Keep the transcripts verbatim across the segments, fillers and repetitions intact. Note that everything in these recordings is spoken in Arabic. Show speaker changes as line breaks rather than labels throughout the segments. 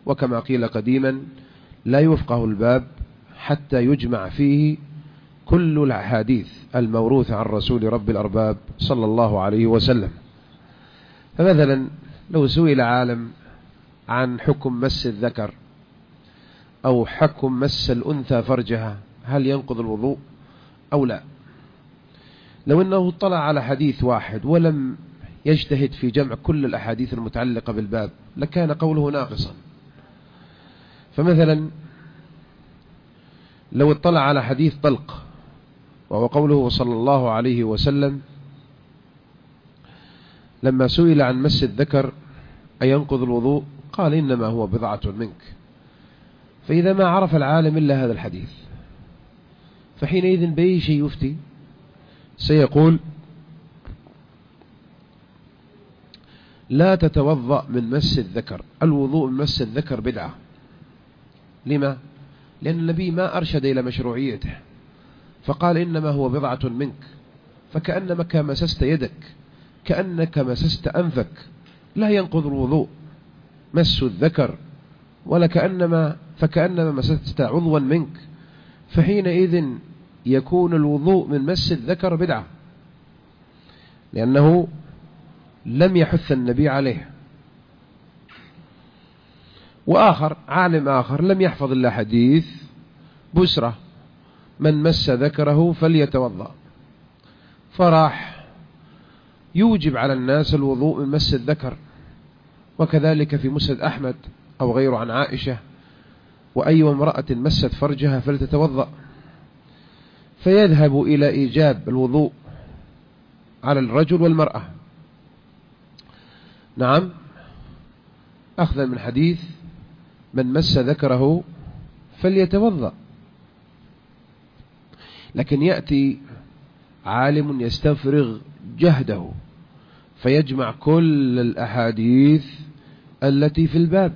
وكما قيل قديما لا يفقه الباب حتى يجمع فيه كل الأحاديث الموروثة عن رسول رب الأرباب صلى الله عليه وسلم. فمثلا لو سئل عالم عن حكم مس الذكر أو حكم مس الأنثى فرجها هل ينقض الوضوء أو لا، لو أنه اطلع على حديث واحد ولم يجتهد في جمع كل الأحاديث المتعلقة بالباب لكان قوله ناقصا. فمثلا لو اطلع على حديث طلق وهو قوله صلى الله عليه وسلم لما سئل عن مس الذكر أينقض الوضوء قال إنما هو بضعة منك. فإذا ما عرف العالم إلا هذا الحديث فحينئذ بأي شيء يفتي؟ سيقول لا تتوضأ من مس الذكر، الوضوء من مس الذكر بدعة. لما؟ لأن النبي ما أرشد إلى مشروعيته فقال إنما هو بضعة منك، فكأنك مسست يدك كأنك مسست أنفك، لا ينقض الوضوء مس الذكر، ولا كأنما فكأنما مسست عضوا منك، فحينئذ يكون الوضوء من مس الذكر بدعة لأنه لم يحث النبي عليه. وآخر عالم آخر لم يحفظ إلا حديث بسرة من مس ذكره فليتوضأ، فراح يوجب على الناس الوضوء من مس الذكر. وكذلك في مسند أحمد أو غيره عن عائشة وأي امرأة مست فرجها فلتتوضأ، فيذهب إلى إيجاب الوضوء على الرجل والمرأة. نعم، أخذا من حديث من مس ذكره فليتوضأ. لكن يأتي عالم يستفرغ جهده فيجمع كل الأحاديث التي في الباب،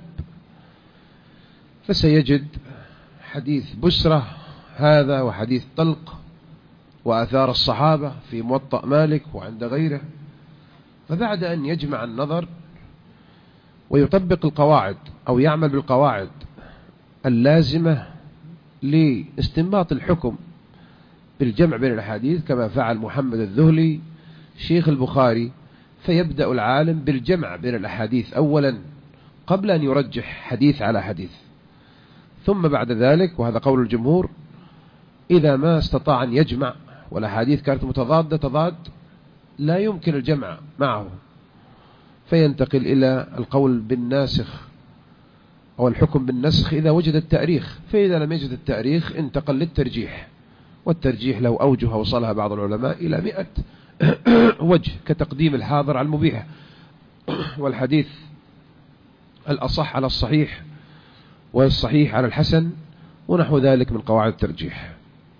فسيجد حديث بسرة هذا وحديث طلق وآثار الصحابة في موطأ مالك وعند غيره. فبعد أن يجمع النظر ويطبق القواعد أو يعمل بالقواعد اللازمة لاستنباط الحكم بالجمع بين الأحاديث كما فعل محمد الذهلي شيخ البخاري، فيبدأ العالم بالجمع بين الأحاديث أولا قبل أن يرجح حديث على حديث، ثم بعد ذلك وهذا قول الجمهور إذا ما استطاع أن يجمع والأحاديث كانت متضادة تضاد لا يمكن الجمع معه فينتقل إلى القول بالناسخ أو الحكم بالنسخ إذا وجد التأريخ، فإذا لم يجد التأريخ انتقل للترجيح، والترجيح لو أوجه وصلها بعض العلماء إلى مئة وجه كتقديم الحاضر على المبيح والحديث الأصح على الصحيح والصحيح على الحسن ونحو ذلك من قواعد الترجيح.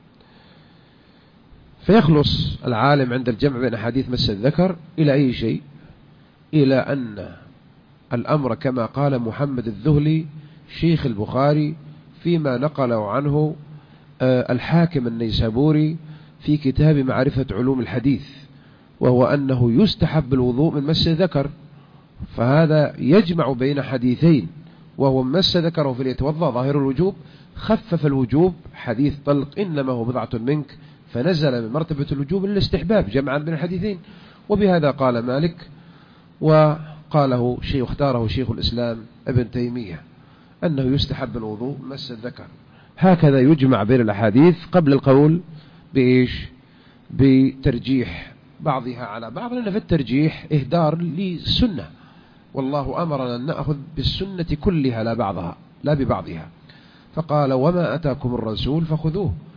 فيخلص العالم عند الجمع بين أحاديث مس الذكر إلى أي شيء؟ إلى أن الأمر كما قال محمد الذهلي شيخ البخاري فيما نقله عنه الحاكم النيسابوري في كتاب معرفة علوم الحديث، وهو أنه يستحب الوضوء من مس ذكر، فهذا يجمع بين حديثين وهو مس ذكره فليتوضأ ظاهر الوجوب، خفف الوجوب حديث طلق إنما هو بضعة منك، فنزل من مرتبة الوجوب للاستحباب جمعا بين الحديثين. وبهذا قال مالك وقاله شيخ اختاره شيخ الإسلام ابن تيمية أنه يستحب الوضوء مس الذكر. هكذا يجمع بين الأحاديث قبل القول بإيش؟ بترجيح بعضها على بعض، لأن في الترجيح إهدار للسنة، والله أمرنا أن نأخذ بالسنة كلها لا بعضها لا ببعضها، فقال وما أتاكم الرسول فخذوه